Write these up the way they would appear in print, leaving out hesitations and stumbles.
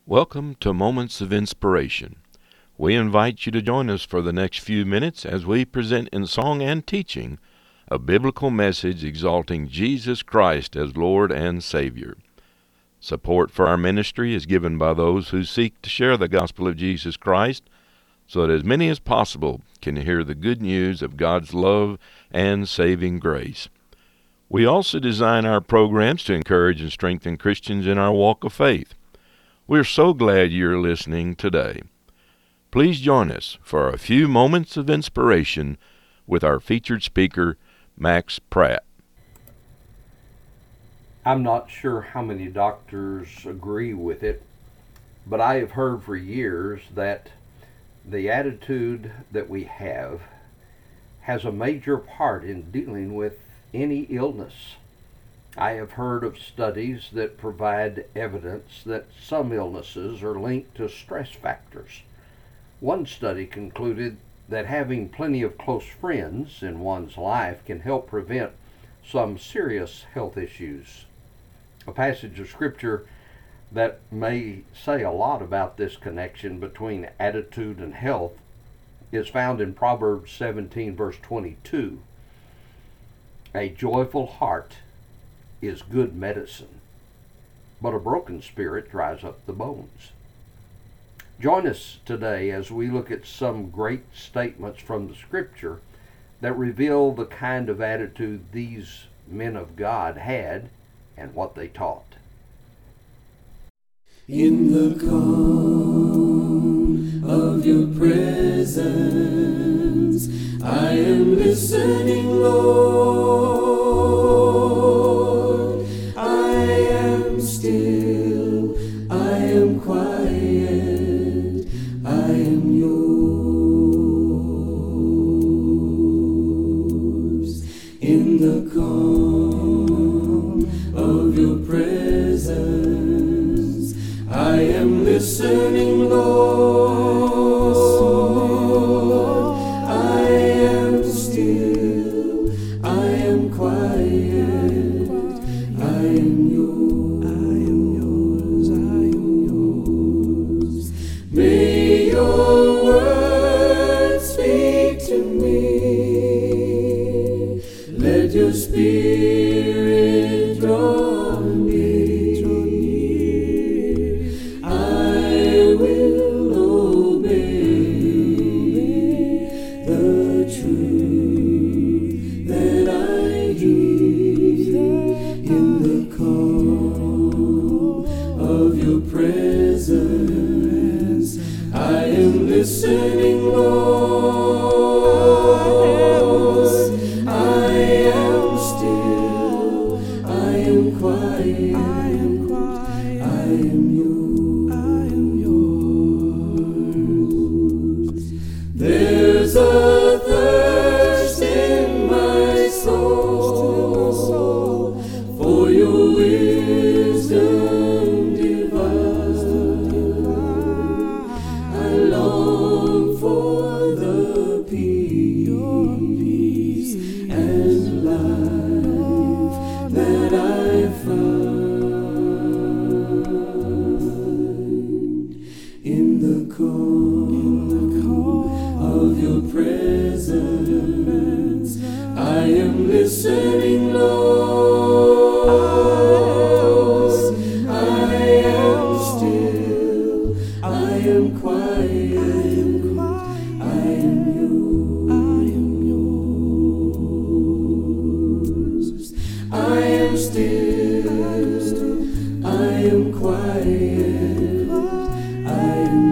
Welcome to Moments of Inspiration. We invite you to join us for the next few minutes as we present in song and teaching a biblical message exalting Jesus Christ as Lord and Savior. Support for our ministry is given by those who seek to share the gospel of Jesus Christ so that as many as possible can hear the good news of God's love and saving grace. We also design our programs to encourage and strengthen Christians in our walk of faith. We're so glad you're listening today. Please join us for a few moments of inspiration with our featured speaker, Max Pratt. I'm not sure how many doctors agree with it, but I have heard for years that the attitude that we have has a major part in dealing with any illness. I have heard of studies that provide evidence that some illnesses are linked to stress factors. One study concluded that having plenty of close friends in one's life can help prevent some serious health issues. A passage of scripture that may say a lot about this connection between attitude and health is found in Proverbs 17 verse 22. A joyful heart is good medicine, but a broken spirit dries up the bones. Join us today as we look at some great statements from the scripture that reveal the kind of attitude these men of God had and what they taught. In the calm of your presence, I am listening, Lord. I am still, I am quiet, I am yours. In the calm of your presence, I am listening, Lord. I am still, I am quiet, I am yours, I am yours. May your word speak to me. Let your spirit draw me. I will obey the truth that I hear in the call of your presence. I am listening, Lord. I am still, I am quiet, I am yours. There's a thirst in my soul for your wisdom divine. I long for the peace and life that I find in the calm of your presence. I am listening, Lord. I am still, I am quiet, I am yours. I am still, I am quiet, I am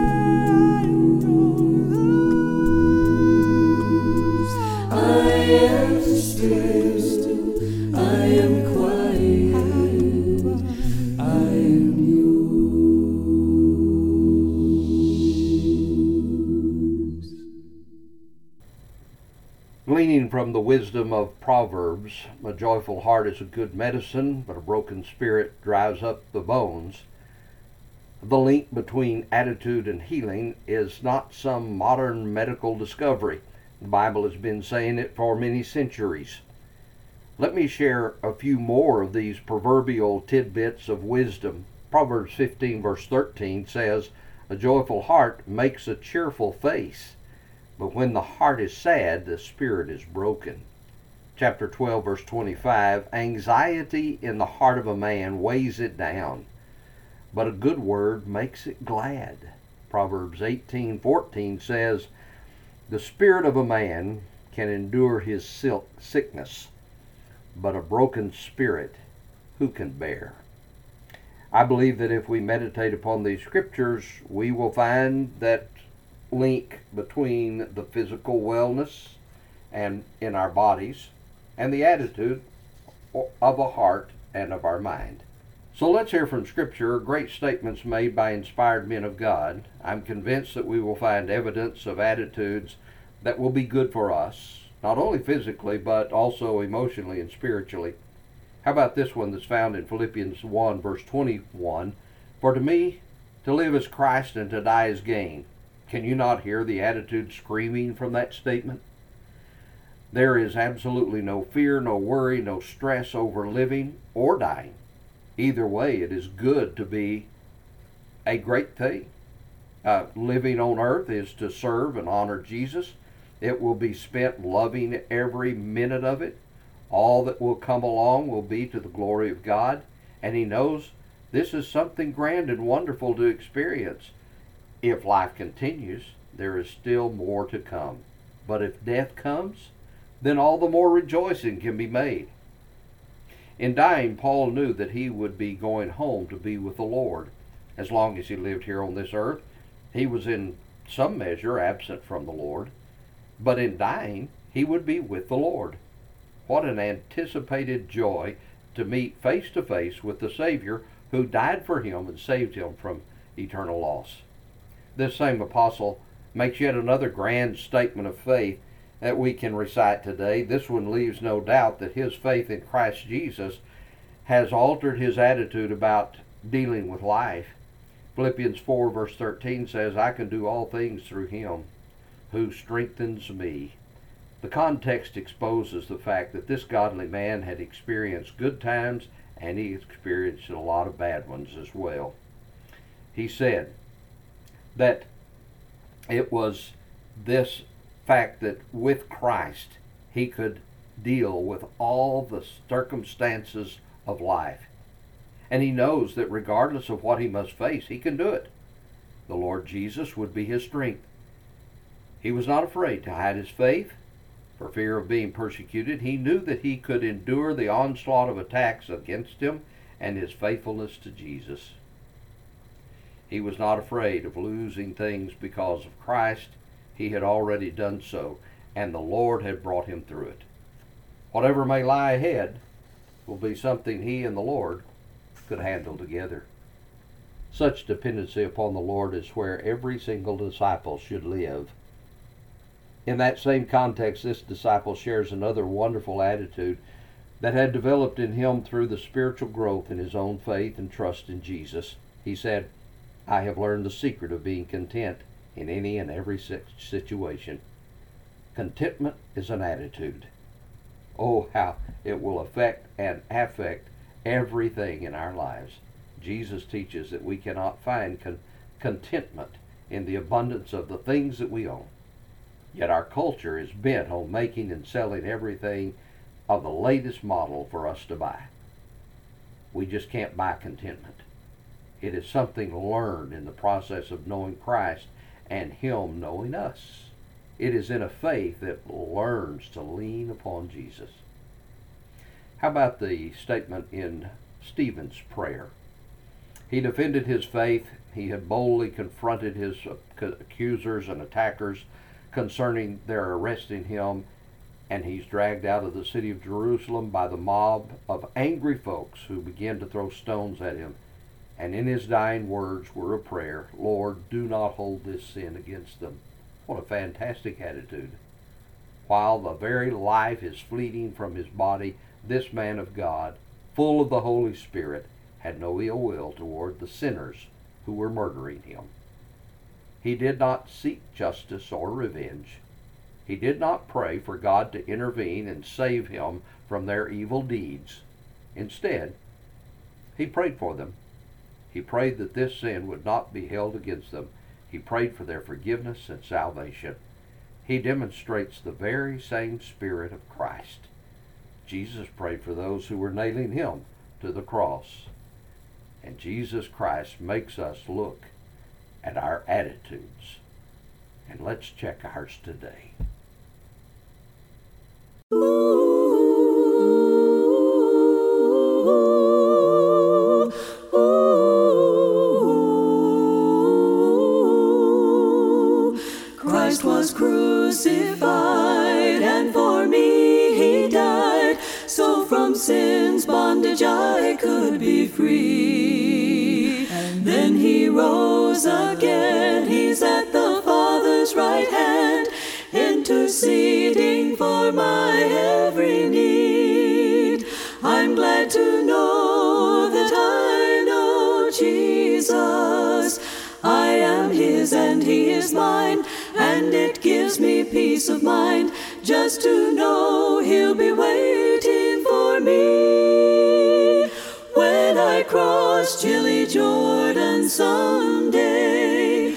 yours. I am still, I am quiet, I am yours. Gleaning from the wisdom of Proverbs, a joyful heart is a good medicine, but a broken spirit dries up the bones. The link between attitude and healing is not some modern medical discovery. The Bible has been saying it for many centuries. Let me share a few more of these proverbial tidbits of wisdom Proverbs 15 verse 13 says, "A joyful heart makes a cheerful face, but when the heart is sad, the spirit is broken." Chapter 12 verse 25, "Anxiety in the heart of a man weighs it down, but a good word makes it glad." Proverbs 18:14 says, "The spirit of a man can endure his sickness, but a broken spirit who can bear?" I believe that if we meditate upon these scriptures, we will find that link between the physical wellness and in our bodies and the attitude of a heart and of our mind. So let's hear from Scripture great statements made by inspired men of God. I'm convinced that we will find evidence of attitudes that will be good for us, not only physically, but also emotionally and spiritually. How about this one that's found in Philippians 1, verse 21? "For to me, to live is Christ and to die is gain." Can you not hear the attitude screaming from that statement? There is absolutely no fear, no worry, no stress over living or dying. Either way, it is good to be a great thing. Living on earth is to serve and honor Jesus. It will be spent loving every minute of it. All that will come along will be to the glory of God, and He knows this is something grand and wonderful to experience. If life continues, there is still more to come. But if death comes, then all the more rejoicing can be made. In dying, Paul knew that he would be going home to be with the Lord. As long as he lived here on this earth, he was in some measure absent from the Lord. But in dying, he would be with the Lord. What an anticipated joy to meet face to face with the Savior who died for him and saved him from eternal loss. This same apostle makes yet another grand statement of faith that we can recite today. This one leaves no doubt that his faith in Christ Jesus has altered his attitude about dealing with life. Philippians 4 verse 13 says, "I can do all things through him who strengthens me." The context exposes the fact that this godly man had experienced good times and he experienced a lot of bad ones as well. He said that it was this fact that with Christ he could deal with all the circumstances of life. And he knows that regardless of what he must face, he can do it. The Lord Jesus would be his strength. He was not afraid to hide his faith. For fear of being persecuted, he knew that he could endure the onslaught of attacks against him and his faithfulness to Jesus. He was not afraid of losing things because of Christ. He had already done so, and the Lord had brought him through it. Whatever may lie ahead will be something he and the Lord could handle together. Such dependency upon the Lord is where every single disciple should live. In that same context, this disciple shares another wonderful attitude that had developed in him through the spiritual growth in his own faith and trust in Jesus. He said, "I have learned the secret of being content in any and every situation." Contentment is an attitude. Oh, how it will affect everything in our lives. Jesus teaches that we cannot find contentment in the abundance of the things that we own. Yet our culture is bent on making and selling everything of the latest model for us to buy. We just can't buy contentment. It is something learned in the process of knowing Christ and Him knowing us. It is in a faith that learns to lean upon Jesus. How about the statement in Stephen's prayer? He defended his faith. He had boldly confronted his accusers and attackers concerning their arresting him, and he's dragged out of the city of Jerusalem by the mob of angry folks who began to throw stones at him. And in his dying words were a prayer, "Lord, do not hold this sin against them." What a fantastic attitude. While the very life is fleeting from his body, this man of God, full of the Holy Spirit, had no ill will toward the sinners who were murdering him. He did not seek justice or revenge. He did not pray for God to intervene and save him from their evil deeds. Instead, he prayed for them. He prayed that this sin would not be held against them. He prayed for their forgiveness and salvation. He demonstrates the very same Spirit of Christ. Jesus prayed for those who were nailing him to the cross. And Jesus Christ makes us look at our attitudes. And let's check ours today. Christ was crucified, and for me he died, so from sin's bondage I could be free. And then he rose again, he's at the Father's right hand, interceding for my every need. I'm glad to know that I know Jesus. I am his and he is mine, and it gives me peace of mind just to know he'll be waiting for me when I cross chilly Jordan someday.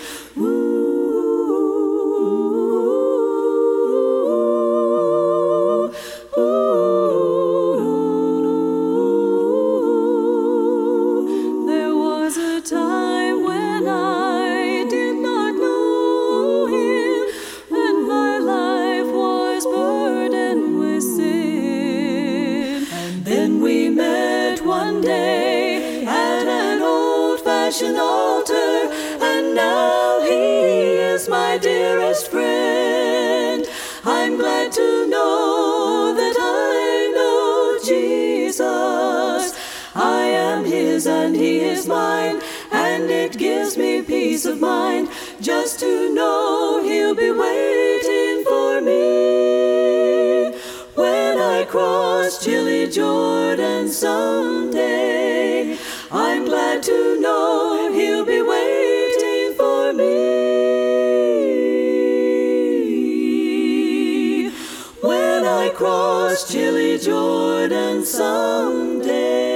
There was a time when I did not know him, and my life was burdened with sin. And then we met one day at an old-fashioned altar, and now he is my dearest friend. I'm glad to know that I know Jesus. I am his and he is mine, and it gives me peace of mind just to know he'll be waiting for me when I cross chilly Jordan someday. I'm glad to know he'll be waiting for me when I cross chilly Jordan someday.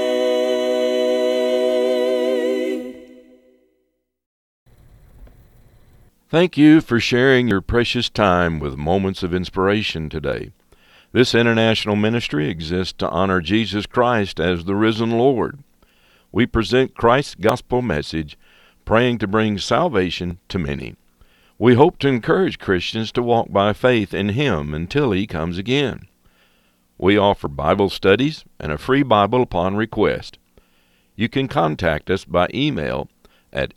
Thank you for sharing your precious time with Moments of Inspiration today. This international ministry exists to honor Jesus Christ as the risen Lord. We present Christ's gospel message, praying to bring salvation to many. We hope to encourage Christians to walk by faith in Him until He comes again. We offer Bible studies and a free Bible upon request. You can contact us by email at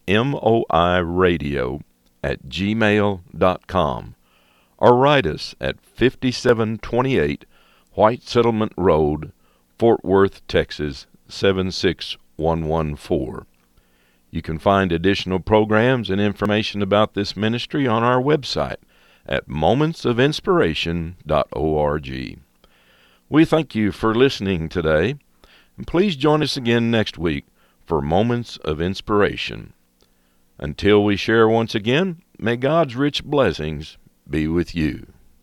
moiradio@gmail.com or write us at 5728 White Settlement Road, Fort Worth, Texas 76114. You can find additional programs and information about this ministry on our website at momentsofinspiration.org. We thank you for listening today, and please join us again next week for Moments of Inspiration. Until we share once again, may God's rich blessings be with you.